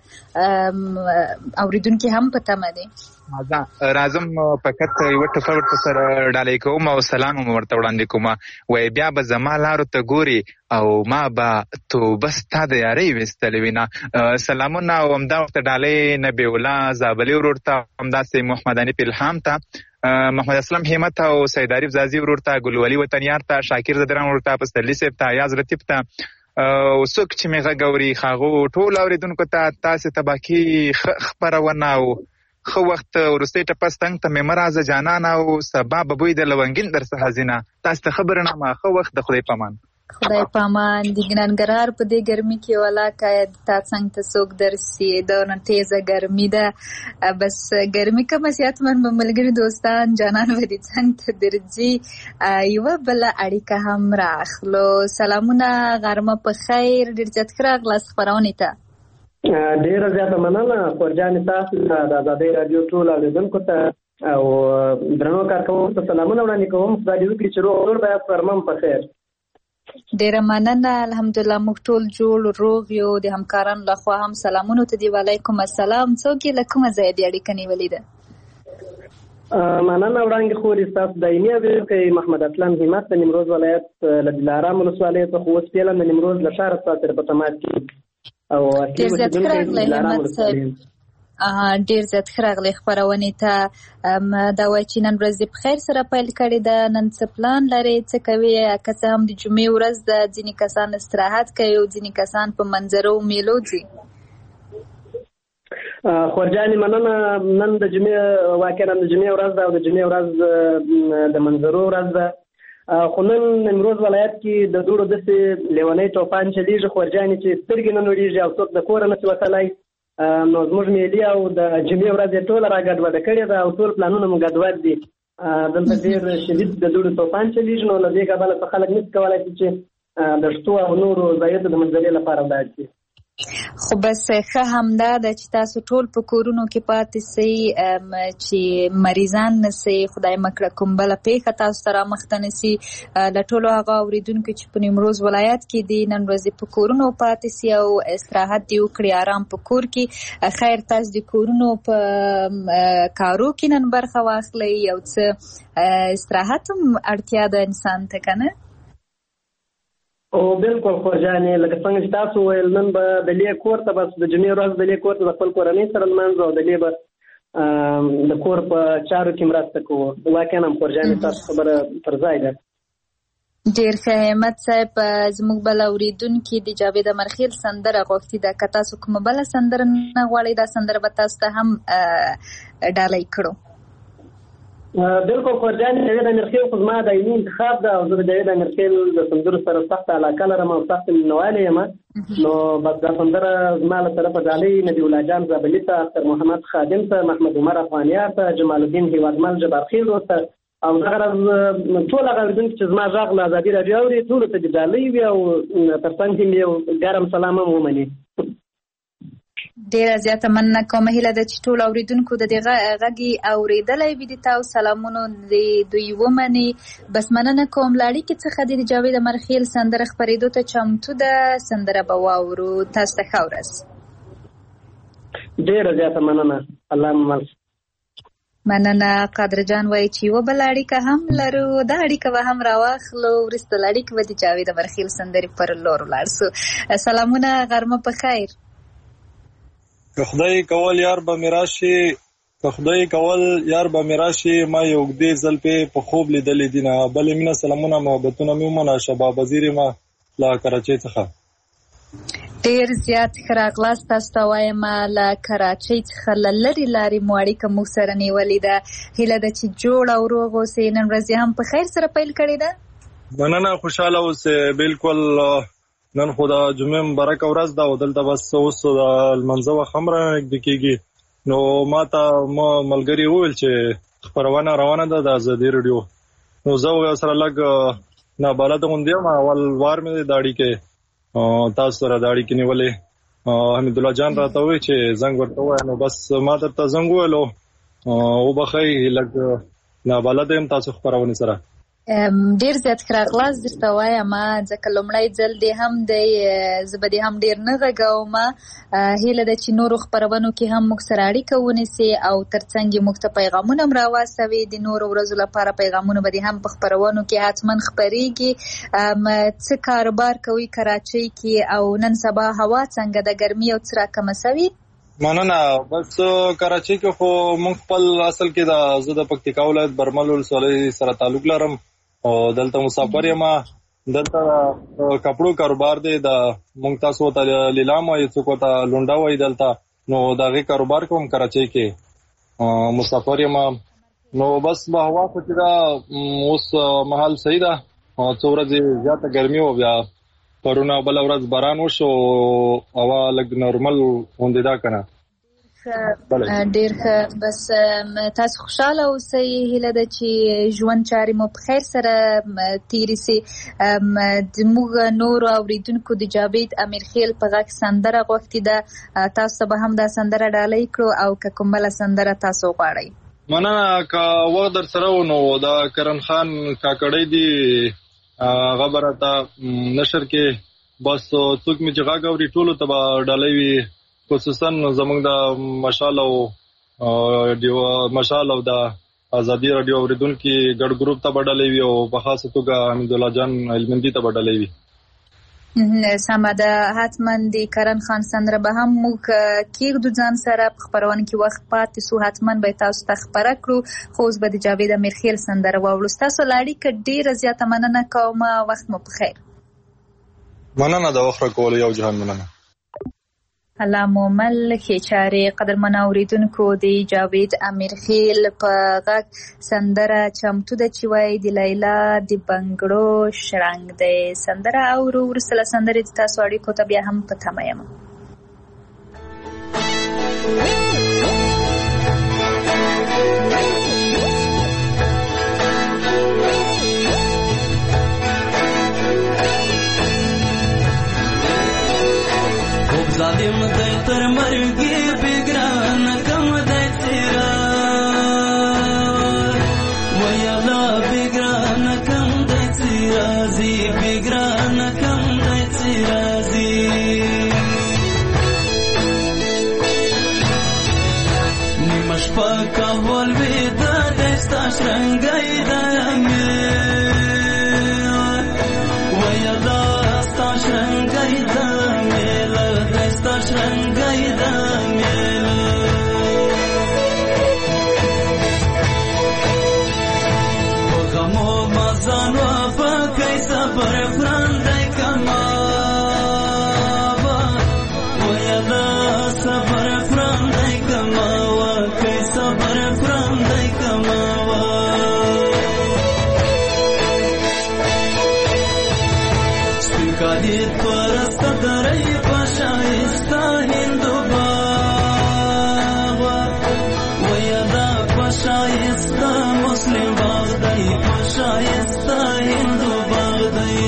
اورېدونکي هم په تمه دي. راځم فقط یوه ټپه ورته سره ډالۍ کوم او سلام هم ورته وړاندې کوم. وایي بیا به زما لارو ته ګوري او ما به توبه ستا د یارۍ ویستلې وي نه. سلامونه او همدا ورته ډالۍ نبی الله زابلي ورور ته، همداسې محمد انیف الهام ته، محمد اسلم همت او سید عارف زازي ورور ته، ګلولي وطنیار ته، شاکر زدران ورور ته، پسرلي صاحب ته، ایاز لطیف ته، څوک چې مې غږ اوري هغو ټولو اورېدونکو ته، تاسې ته باقي خپرونه او ښه وخت. وروستۍ ټپه ستنګ ته مې مه راځه جانانه او سبا به بوی د لونګین در څخه حزینه. تاسو ته خبره نامه. ښه وخت. د خدای پامان. خدای پامان. د ننګرهار په دې ګرمي کې ولاکه تا څنګ ته څوک درسي، دونه تیزه ګرمي ده. بس ګرمي کمه سي حتما به ملګري دوستان جانان به دې څنګ ته درځي. یوه بله اړیکه هم راخلو. سلامونه، غرمه په خیر. ډېر زیات ښه راغلاست خپرونې ته. ډېره زیاته مننه خورجانې، تاسو د ازادۍ راډیو ټول اورېدونکو ته او درنو کارکوونکو ته سلامونه وړاندې کوم. خدای دې وکړي چې روغ جوړ به یاست. غرمه په خیر. ډیره مننه. الحمدلله موږ ټول جوړ روغ یو. د همکارانو لخوا هم سلامونه ته دی. وعلیکم السلام. څوک یې له کومه ځایه دې اړیکه نیولې ده؟ مننه وړاندې خوري ستاسو دایمي اورېدونکی محمد اسلام همت د نیمروز ولایت له دلارام ولسوالۍ څخه اوس فعلا د نیمروز له ښاره ستاسو سره په تماس کې او ډېر زیات ښه راغلی همت صاحب. ډېر زیات ښه راغلی خپرونې ته. دا وایي چې نن ورځ دې په خیر سره پیل کړې ده. نن څه پلان لرې؟ څه کوې؟ که څه هم د جمعې ورځ ده، ځینې کسان استراحت کوي او ځینې کسان په منظرو میلو ځي. خورجانې مننه. نن د جمعې واقعا د جمعې ورځ ده او د جمعې ورځ د منظرو ورځ ده. خو نن نیمروز ولایت کې د دوړو داسې لیونی توپان چلیږي خورجانې چې سترګې نه نوړېږي او څوک د کوره نشي وتلی. نو زموږ ملي او د جمعې ورځ یې ټوله را ګډوډه کړې ده او ټول پلانونه مو ګډوډ دي. دلته ډېر شدید د دوړو توپان چلیږي. نو له دې کبله څخه خلک نشي کولی چې د شتو او نورو ځایونو د منظرې لپاره ولاړ شي. خو بس ښه همدا ده چې تاسو ټول په کورونو کې پاتې سئ، چې مریضان نه سئ، خدای مکړه کوم بله پیښه تاسو ته رامخته نه سي. له ټولو هغه اورېدونکو چې په نیمروز ولایت کې دي نن ورځې په کورونو پاتې سي او استراحت دې وکړي، آرام په کور کې. خیر تاسو د کورونو په کارو کې نن برخه واخلئ، یو څه استراحت هم اړتیا ده انسان ته، که نه؟ او بالکل خورجانې لکه څنګه چې تاسو ویل نن به د لې کور ته بس د جمعې ورځ د لې کور ته د خپل کورنۍ سره لمانځو او د لې به د کور په چارو کې مرسته کوو. واقعا هم خورجانې تاسو خبره پر ځای ده. ډېر ښه همت صاحب. زموږ بل اورېدونکي د جاوید امرخیل سندره غوښتې ده. که تاسو کومه بله سندره نه غواړئ دا سندره به تاسو ته هم ډالۍ کړو. بالکل خورجانې جاوید امرخیل خو زما دایمي انتخاب ده او زه د جاوید امرخیل د سندرو سره سخته علاقه لرم او سخت مینهوالی یم. نو بس دا سندره زما له طرفه ډالۍ نبي الله جان زابلي ته، اختر محمد خادم ته، محمد عمر افغانیار ته، جمال الدین هیوادمل جبارخیلو ته او دغه ټول هغه اورېدونکي چې زما غږ له ازادي راډیو اوري ټولو ته دې ډالۍ وي او تر څنګ کې یو ګرم سلام هم ومني. ډیره زیاته مننه کوم. هیله ده چې ټول اوریدونکو د دې غږی اوریدلای وي د تاسو سلامونو دوی ومني. بس مننه کوم. لاړی کې څخه د جاوید امرخیل سندره خپرېدو ته چمتو ده. سندره به واورو. تاسو ته ښه ورځ. ډیره زیاته مننه. الله مل. مننه. قادر جان وایي چې یوه بله اړیکه هم لرو. دا اړیکه به هم راواخلو. وروسته له اړیکې به د جاوید امرخیل سندرې پر لور ولاړ سو. سلامونه، غرمه په خیر. که خدای کول یار به می راشي، که خدای کول یار به می راشي. ما یو اوږدې ځل په خوب لیدلې دي نه. بلې مینه سلامونه محبتونه مې ومنه. شباب وزیر یم له کراچۍ څخه. ډېر زیات ښه راغلاست. تاسو ته وایم له کراچۍ څخه له لرې لارې مو اړیکه موږ سره نیولې ده. هیله ده چې جوړ او روغ اوسئ. نن ورځ هم په خیر سره پیل کړې ده. مننه، خوشحاله اوسئ. بالکل نن خو د جمعې مبارکه ورځ ده او دلته بس اوس د لمانځه وخت هم رانږدې کېږي. نو ما ته ملګري وویل چې خپرونه روانه ده د ازادي راډیو. نو زه سره لږ نابلده غوندې یم. اول وار مې د اړیکې تاسو سره د اړیکې نیولې. حمید الله جان راته وویل چې زنګ ورته ووایه. نو بس ما درته زنګ وویلو. وبښئ لږ نابلده یم تاسو خپرونې سره. ډیر زیات راغلاست درته وایم ځکه لومړی ځل دی هم دی. زه به دې هم ډیر نه غږوم. هیله ده چې نورو خپرونو کې هم موږ سره اړیکه ونیسي او ترڅنګ یې موږ ته پیغامونه هم راواستوي. د نورو ورځو لپاره پیغامونه به دې هم په خپرونو کې حتما خپرېږي. څه کاروبار کوي کراچۍ کې او نن سبا هوا څنګه ده؟ ګرمي او څه راکمه سوي؟ مننه. بس کراچۍ کې خو موږ خپل اصل کې زه د پکتیکا ولایت برمل ولسوالۍ سره تعلق لرم او دلته مسافر یم. دلته کپړو کاروبار دی. د موږ تاسو ته لیلام وایي، څوک ته لونډه وایي دلته. نو د هغې کاروبار کوم کراچۍ کې. مسافر یم. نو بس به هوا خو چې ده اوس محل صحیح ده. څو ورځې زیاته ګرمي وه، بیا پرونه بله ورځ باران وشو، هوا لږ نورمل غوندې ده که نه. ډیر ښه. بس تاسو خوشحاله اوسئ. هیله ده چې ژوند چارې مو په خیر سره تیرې سي. زموږ نورو اوریدونکو د جاوید امرخیل په غږ سندره غوښتې ده. تاسو ته به هم دا سندره ډالۍ کړو او که کوم بله سندره تاسو غواړئ. مننه. که وخت در سره و نو د کرن خان کاکړی دی هغه به راته نشر کې بس څوک مې چې غږ اوري ټولو ته به ډالۍ وي خصوصا زموږ د مشال او د ازادي رادیو اوریدونکو ګډ ګروپ ته به ډالۍ وي او په خاصه توګه حمید الله جان علمندي ته به ډالۍ وي. سمه ده، حتما د کرن خان سندره به هم موږ کېږدو ځان سره په خپرونه کې وخت پاتې سو، حتما به تاسو ته خپره کړو. خو اوس به د جاوید امیرخیل سندره واورو. ستاسو له اړیکه ډېره زیاته مننه کوم. وخت مو په خیر. مننه د وخت راکولو، یو جهان مننه. الله مومل خېچارې. قدرمن اوریدونکو د جاوید امیرخیل په غږ سندره چمتو ده چې وایي د لیلا د بنګړو شرنګ دی. سندره اورو، وروسته له سندرې د تاسو اړیکو ته بیا هم په تمه یم. ظالم دی تر مرګي بګران کم دی تیرا ویلا بګران کم دی تیرا زی بګران کم دی تیرا زی نیمش پاکا ول ودا دستا شرنګای دمه ویلا ستا شرنګای دمه شرنګای د میلا وغمو مزان وفا کای صبر فرندای کما ویلا صبر فرندای کما کای صبر فرندای کما سپکالی پرست درای شایستا هندو باغ ویدا شایستا مسلم باغ دی شایستا هندو باغ دی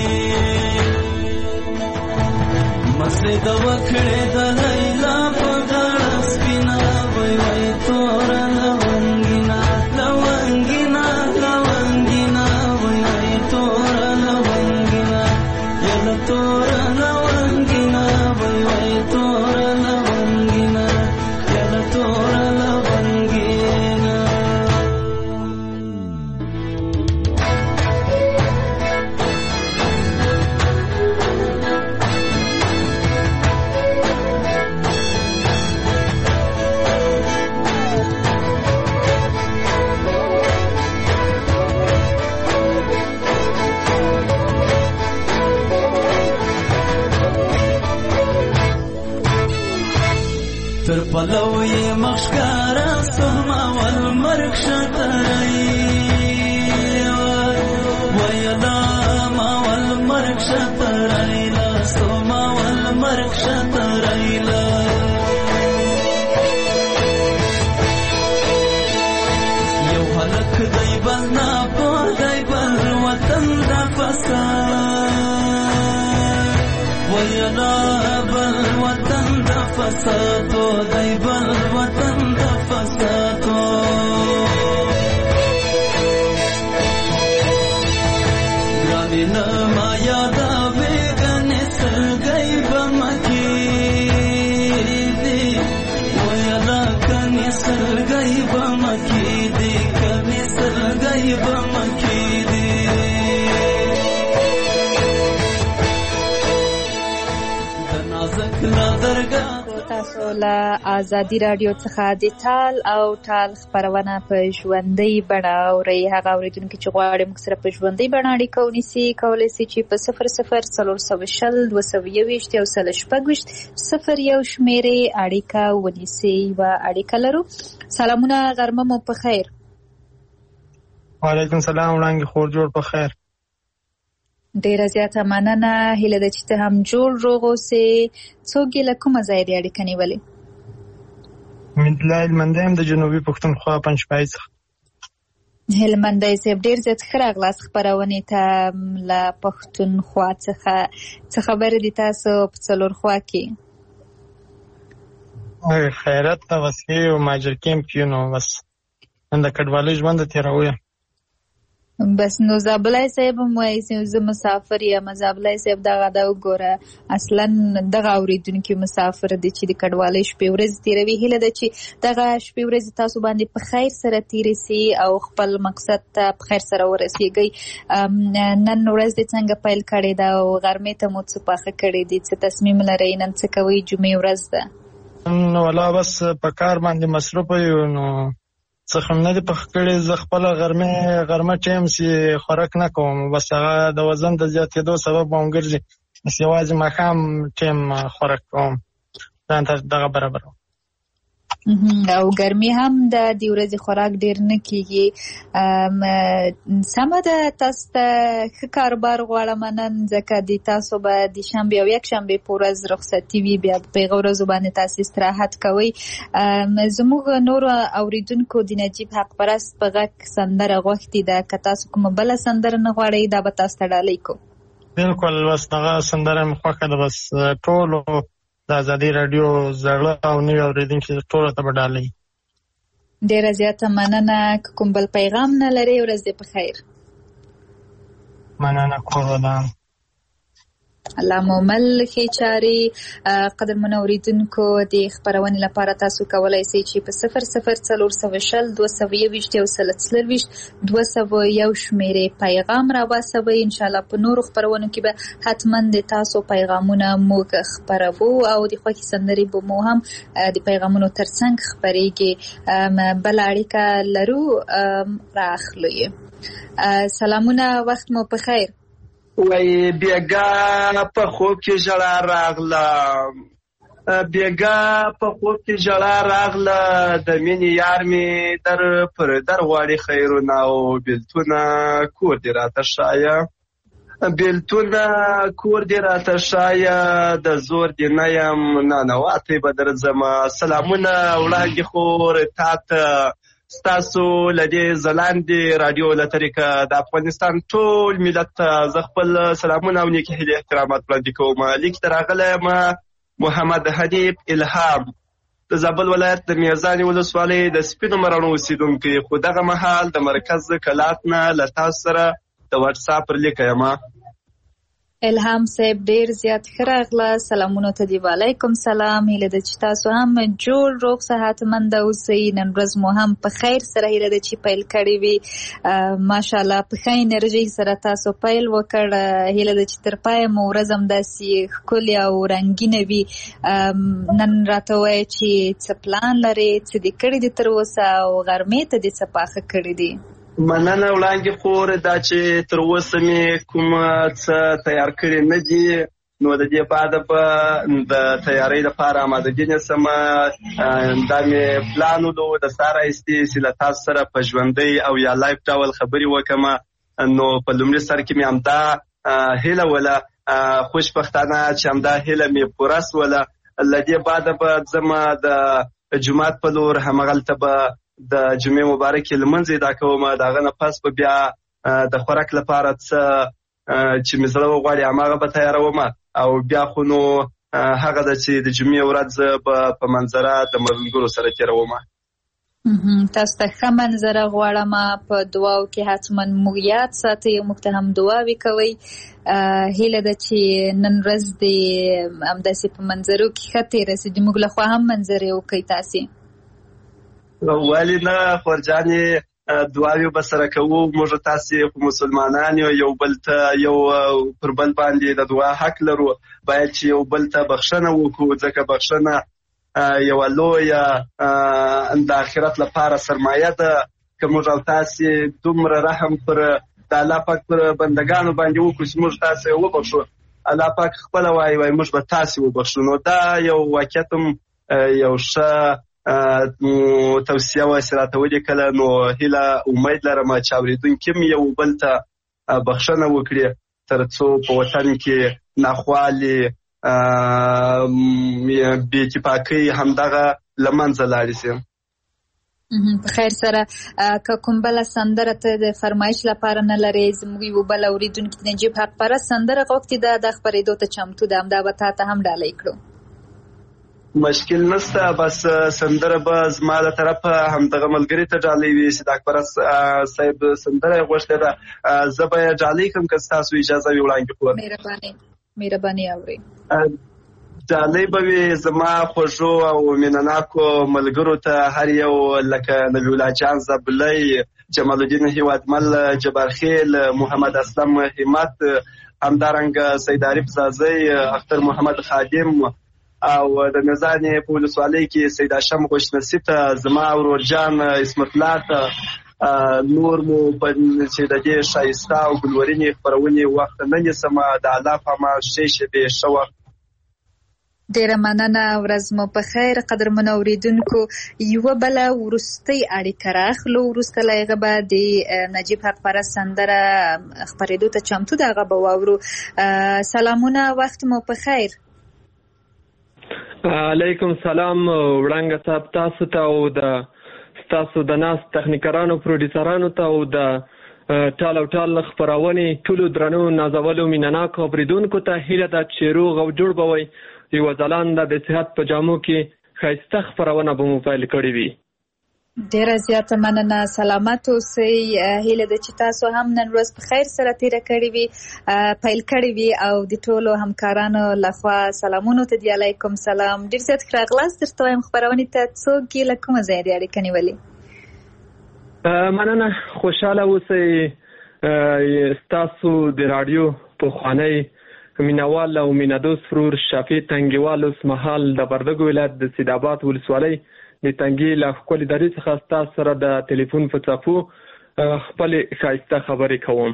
مسجد وکړه د لیلا په غاړه سپینا وای وای تور لونګینا لونګینا لونګینا وای وای تور لونګینا یل تور تر پلوی مخشکارا سوما والمرک شترائی ویلا ما والمرک شترائی لا سوما والمرک شترائی لا یو حلق دی بلنا پو دی بل وطن دا فساد ویلا بل وطن دا فسادو دی بل وطن دا فسادو گرانی نما یادا ویگن سلگئی بمکی دی ویلا کنی سلگئی بمکی دی کنی سلگئی بمکی دی تاسو له ازادي رادیو څخه د ټال او ټال خبرونه په ژوندۍ بڼه اورئ. هغه اوریدونکي چې غواړي موږ سره په ژوندۍ بڼه اړیکه ونیسي کولی شي چې په 00402020 شمیرې اړیکه ونیسي. یوه اړیکه لرو. سلامونه، غرمه مو په خیر. وعلیکم سلام، وړانګې خور جوړ په خیر. ډیره زیاته مننه. هیله ده چې ته هم جوړ روغ اوسې. څوک یې له کومه ځایه دې اړیکه نیولې؟ حمیدالله هلمندی یم د جنوبي پښتونخوا پنجپای څخه. هلمندی صاحب ډېر زیات ښه راغلاست خپرونې ته له پښتونخوا څخه. څه خبرې دي تاسو په څلورخوا کې؟ خیرت ته وسې او ماجر کیمپ کې نو بس نن د کډوالۍ ژوند تېروو یم. بس نو زابلای صاحب هم وایي چې زه مسافر یم. زابلای صاحب دغه دا وګوره اصلا دغه اورېدونکي مسافر دي چې د کډوالۍ شپې ورځې تېروي. هیله ده چې دغه شپې ورځې تاسو باندې په خیر سره تېرې سي او خپل مقصد ته په خیر سره ورسېږئ. نن ورځ دې څنګه پیل کړې ده او غرمې ته مو څه پاخه کړې دي؟ څه تصمیم لرئ؟ نن څه کوئ؟ جمعې ورځ ده. نو والله بس په کار باندې مصروف یو، نو څه هم نه دي پخ کړي. زه خپل غرمه ټایم سي خوراک نه کوم، بس هغه د وزن د زیاتېدو سبب هم ګرځي. بس یوازې ماښام ټایم خوراک کوم، ځان ته دغه برابر. او ګرمي هم د دې ورځې خوراک ډېر نه کېږي. سمه ده، تاسو ته ښه کاروبار غواړم نن، ځکه د تاسو به د شنبې او یکشنبې په ورځ رخصتي وي، بیا په هغه ورځو باندې تاسو استراحت کوئ. زموږ نورو اورېدونکو د نجیب حق پرست په غږ سندره غوښتې ده، که تاسو کومه بله سندره نه غواړئ دا به تاسو ته ډالۍ کوو. بالکل، بس دغه سندره مې خوښه ده. بس ټولو د ازادي راډیو زړه او نوي اورېدونکي ټولو ته به ډالۍ. ډېره زیاته مننه. که کوم بل پیغام نه لرئ، ورځ دې په خیر. مننه، کور ودان. الله مو مل ښې چارې. قدرمن اورېدونکو، د خپرونې لپاره تاسو کولی شئ چې په 004020 221 201 شمېرې پیغام راواستوئ. انشاءالله په نورو خپرونو کې به حتما د تاسو پیغامونه موږ خپروو او د خوښې سندرې به مو هم د پیغامونو ترڅنګ خپرېږي. بله اړیکه لرو، راخلو یې. سلامونه، وخت مو په خیر. وای بیګا په خوب کې ژړا راغله، بیګا په خوب کې ژړا راغله، د مینې یار مې در پر در غواړي خیرونه او بیلتونه کور دې راته ښایه، بیلتونه کور دې راته ښایه، د زور دې نه یم نانواتې به درځمه. سلامونه وړاندې خور تا ته ستاسو لدې ځلاندې رادیو له طریقه د افغانستان ټول ملت ته زه خپل سلامونه او نیکې هیلې احترامات وړاندې کوم. لیک ته راغلی یم محمد حنیف الهام، د زابل ولایت د میرزانې ولسوالۍ د سپینو مراڼو اوسېدونکی، خو دغه مهال د مرکز کلات نه له تاسو سره د واټساپ پر لیکه یم. الهام صاحب ډېر زیات ښه راغله. سلامونو ته دی، وعلیکم سلام. هیله ده چې تاسو هم جوړ روغ صحتمند اوسئ. نن ورځ مو هم په خیر سره هیله ده چې پیل کړې وي. ماشاءالله په ښه انرژۍ سره تاسو پیل وکړ. هیله ده چې تر پایه مو ورځ همداسې ښکلې او رنګینه وي. نن راته ووایه چې څه پلان لرې، څه دې کړي دي تر اوسه او غرمې ته دې څه پاخه کړي دي؟ مننه وړاندې خور، دا چې تر اوسه مې کوم څه تیار کړي نه دي، نو د دې بعده به د تیارۍ لپاره آمادګي نیسمه. دا مې پلان ولو د سهار راهیسې چې له تاسو سره په ژوندۍ او یا لایف ډول خبرې وکړم. نو په لومړي سر کې مې همدا هیله وله، خوشبختانه چې همدا هیله مې پوره سوله. له دې بعده به ځم د جومات په لور، همغلته به د جمعې مبارکې لمونځ ادا کوم. د هغه نه پس به بیا د خوراک لپاره څه چې مې زړه وغواړي هماغه به تیاروم، او بیا خو نو هغه ده چې د جمعې ورځ به په منظره د ملګرو سره تېروم. تاسو ته ښه منظره غواړم. په دعاو کې حتما موږ یاد ساتئ، موږ ته هم دعاوې کوئ. هیله ده چې نن ورځ دې همداسې په منظرو کې ښه تېره سي. د موږ لخوا هم منظرې وکئ تاسې. ولې نه خورجانې، دعاوې به سره کوو. موږ تاسې خو مسلمانان یو بل ته یو پر بل باندې د دعا حق لرو. باید چې یو بل ته بخښنه وکړو، ځکه بخښنه یوه لویه د آخرت لپاره سرمایه ده. که موږ او تاسې دومره رحم پر د الله پاک پر بندګانو باندې وکړو چې موږ تاسې وبخښو، الله پاک خپله وایي موږ به تاسې وبخښو. نو دا یو واقعیت هم یو ښه توصیه وه چې راته ولیکله. نو هیله امید لرم چې اورېدونکي هم یو بل ته بخښنه وکړي، تر څو په وطن کې ناخوالې بې اتفاقۍ همدغه له منځه لاړې شي. په خیر سره که کوم بله سندره ته د فرمایش لپاره نه لرې، زموږ یو بل اورېدونکي نجیب حق پرست سندره غوښتې ده، د خپرېدو ته چمتو ده، همدا به تا ته هم ډالۍ کړو. مشکل نشته. بس سندره به زما له طرفه همدغه ملګري ته ډالۍ وي چې د اکبر صاحب سندره یې غوښتې ده، زه به یې ډالۍ کړم که ستاسو اجازه وي وړاندې کړم. مهرباني اورئ. ډالۍ به وي زما خوږو او مینناکو ملګرو ته، هر یو لکه نبی الله جان زابلی، جمال الدین هیوادمل، جبار خیل، محمد اسلم همت، همدارنګه سید عارف زازی، اختر محمد خادم او د میزانې په ولسوالۍ کې سید هاشم خوشنصیب ته، زما ورور جان اسمت الله ته، نور مو چې د دې ښایسته او ګلورینې خپرونې وخت نه نیسم. د الله په امان ښې شېبې ښه وخت. ډیره مننه، ورځ مو په خیر. قدرمنو اوریدونکو، یوه بله وروستۍ اړیکه راخلو، وروسته له هغه به د نجیب حق پرست سندره خپرېدو ته چمتو ده، هغه به واورو. سلامونه، وخت مو په خیر. علیکم سلام وړانګه صاحب، تاسو ته او د ستاسو د ناست تخنیکرانو پروډیوسرانو ته او د ټال او ټال خپرونې ټولو درنو نازولو مینناکو اوریدونکو ته هیله ده چې روغ او جوړ به وئ. یوه ځلانده د صحت په جامو کې ښایسته خپرونه به مو پیل کړې وي. ډیره زیاته مننه، سلامت اوسئ. هیله ده چې تاسو هم نن ورځ په خیر سره تیره کړې وي، پیل کړې وي، او د ټولو همکارانو لخوا سلامونو ته دی علیکم سلام. ډیر زیات ښه راغلاست. درته وایم خپرونې ته څوک یې له کومه ځایه دې اړیکه نیولې؟ مننه، خوشحاله اوسئ. ستاسو د راډیو پخوانی مینوال او مینادوس فرور شفیع تنګیوال اوس مهال د وردګو ولایت د سیدآباد ولسوالۍ د تنګي له ښکلې درې څخه ستاسو سره د ټلیفون په څپو خپلې ښایسته خبرې کوم.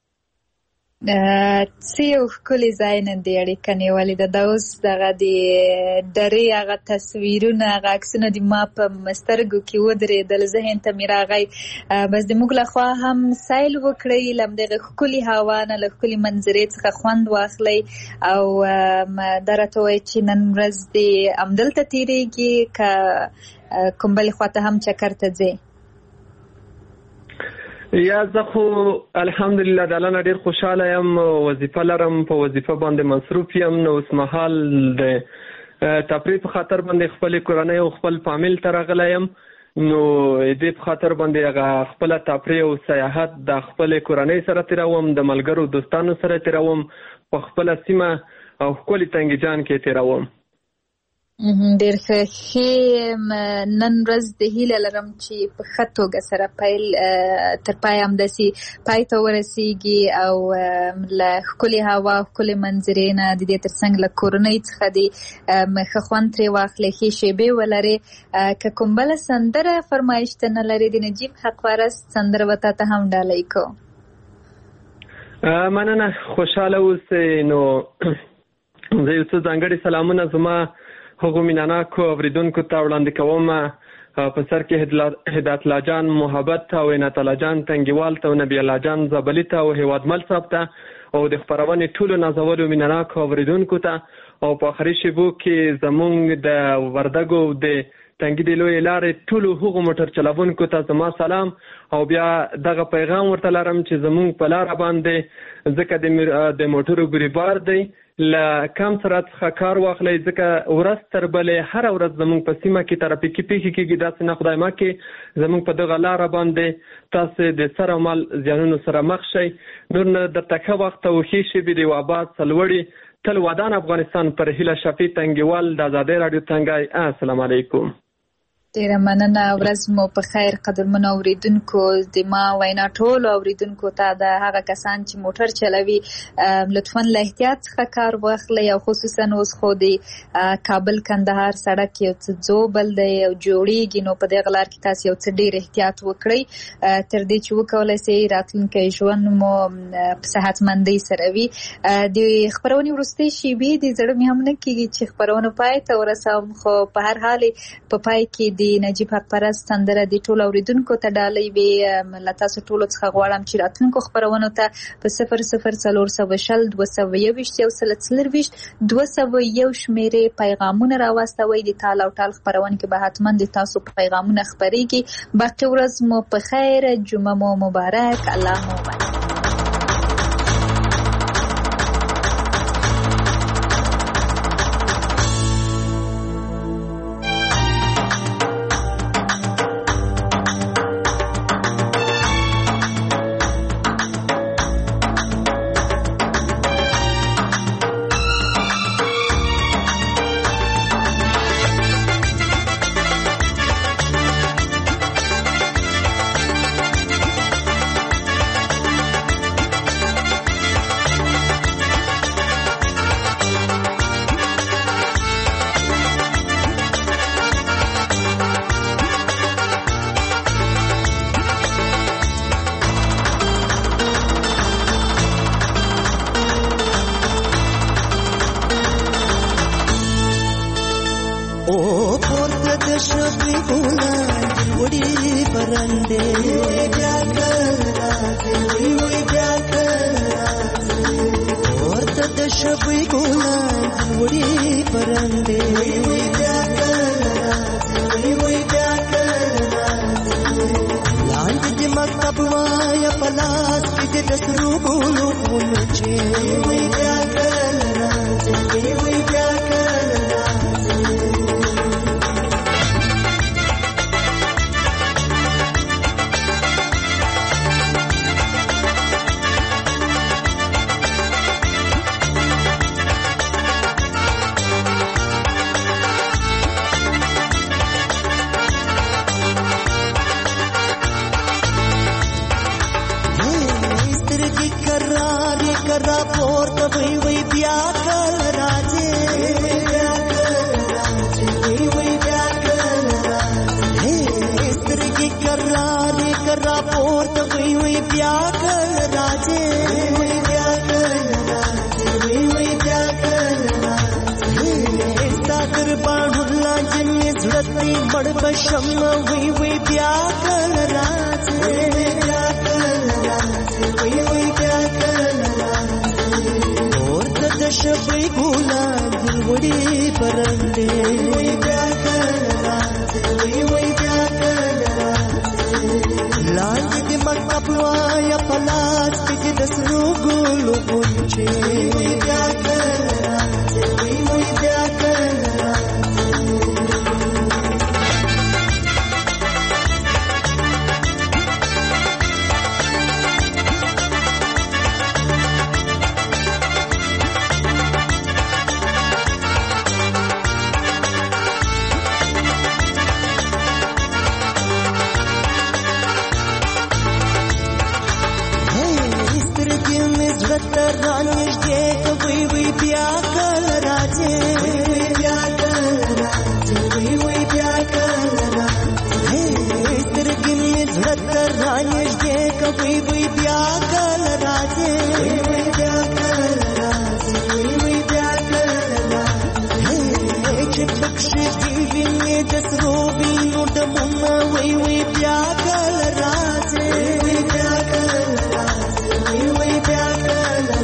څه یو ښکلی ځای نن دې اړیکه نیولې ده. دا اوس دغه د درې هغه تصویرونه، هغه عکسونه د ما په سترګو کې ودرېدل، ذهن ته مې راغی. بس د موږ لخوا هم سیل وکړئ، له همدغې ښکلې هوا نه، له ښکلې منظرې څخه خوند واخلئ، او دا راته ووایئ چې نن ورځ دې همدلته تېرېږي که کوم بلې خواته هم چکر ته ځې؟ یا زه خو الحمدلله د الله نه ډېر خوشحاله یم، وظیفه لرم، په وظیفه باندې مصروف یم. نو اوس مهال د تفریح په خاطر باندې خپلې کورنۍ او خپل فامیل ته راغلی یم. نو دې په خاطر باندې هغه خپله تفریح او سیاحت د خپلې کورنۍ سره تېروم، د ملګرو دوستانو سره تېروم، په خپله سیمه او ښکلې تنګیجان کې تېروم. ډېر ښه. نن ورځ د هیله لرم چې په ښه توګه سره پیل تر پای همداسې پای ته ورسیږي، او له ښکلې هوا، ښکلې منظرې نه، د دې ترڅنګ له کورنۍ څخه دې ښه خوند ترې واخلې، ښې شېبې ولرې. که کوم بله سندره فرمایش ته نه لرې، د نجیب حق پرست سندره به تا ته هم ډالۍ کوو. مننه، خوشحاله اوسئ. نو زه یو څه ځانګړي سلامونه زما هغو مینناکو اوریدونکو ته وړاندې کوم. په سر کې هدایت الله جان محبت او عنایت الله جان تنګیوال ته او نبی الله جان زابلي ته او هیوادمل صاحب ته او د خپرونې ټولو نازولو مینناکو اوریدونکو ته، او په آخري شیبو کې زمونږ د وردګو د تنګي د لویې لارې ټولو هغو موټر چلوونکو ته زما سلام. او بیا دغه پیغام ورته لرم چې زمونږ په لاره باندې ځکه د موټرو ګریبار دی، له کم سرعت څخه کار واخلئ، ځکه ورځ تر بلې هره ورځ زموږ په سیمه کې ترافیکي پیښې کېږي. داسې نه خدای مکړي زموږ په دغه لاره باندې تاسې د سر او مال زیانونو سره مخ شئ. نور نه درته ښه وخت او ښې شېبې د یو آباد، سرلوړي، تل ودان افغانستان پر هیله شفیع تنګیوال د ازادۍ راډیو تنګی. السلام علیکم. ډیره مننه، ورځ مو په خیر. قدرمنو اوریدونکو، د ما وینا ټولو اوریدونکو ته د هغه کسان چې موټر چلوي لطفا له احتیاط څخه کار واخلئ، او خصوصا اوس خو د کابل کندهار سړک یو څه ځوبل دی او جوړیږي، نو په دغه لار کې تاسو یو څه ډیر احتیاط وکړئ تر دې چې وکولای شئ راتلونکی ژوند مو په صحتمندۍ سره وي. د خپرونې وروستۍ شېبې د زړه مې هم نه کېږي چې خپرونه پای ته ورسوم، خو په هر حال په پای کې د نجیب حق پرست سندره د ټولو اوریدونکو ته ډالۍ وي. له تاسو ټولو څخه غواړم چې راتلونکو خپرونو ته په 004020 201 شمیرې پیغامونه راواستوئ. د ټال او ټال خپرونه کې به حتما د تاسو پیغامونه خپریږي. باقي ورځ مو په خیر، جمعه مو مبارک، الله مو مبارک. शबी गोला उड़ी परंदे क्या कर राजे वही क्या कर राजे और तद शबी गोला उड़ी परंदे वही क्या कर राजे वही क्या कर राजे लांज दिमाग तबवाया पलास के दसरू बोलो मुझे वही क्या कर राजे वही क्या कर राजे करा पोर तभी वही ब्याह कर राजे वही ब्याह कर राजे स्त्री की करार करा पोर तभी वही ब्याह कर राजे वही ब्याह कर राजे वही ब्याह कर राजे सागर बाणुल्ला जिन्ने जुड़ती बड़ बशम वही ब्याह कर राजे वही ब्याह कर राजे वही ब्याह कर शबी गोला उड़ी परंदे वही क्या कर राजे वही क्या कर राजे लांज दिमाग तबवाया पलास के दसरू गोलो मुझे वही क्या कर राजे वही क्या कर राजे रानिश देख वही ब्याह कर राजे वही ब्याह कर राजे वही ब्याह कर राजे तिरगिन में झड़कर रानिश देख वही ब्याह कर राजे वही ब्याह कर राजे वही ब्याह कर राजे चिपक्षी बीवी में जसरो बीनू डमुना वही ब्याह कर राजे वही ब्याह कर राजे वही ब्याह कर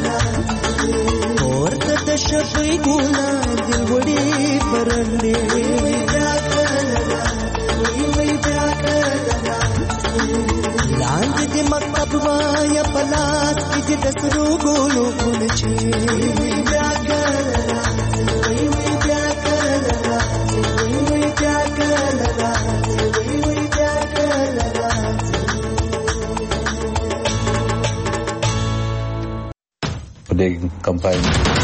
शबी गोला उड़ी परंदे वही क्या कर वही क्या कर लांज दिमाग तबवाया पलास के दसरू गोलो मुझे वही क्या कर वही क्या कर वही क्या कर वही क्या कर कंपाइन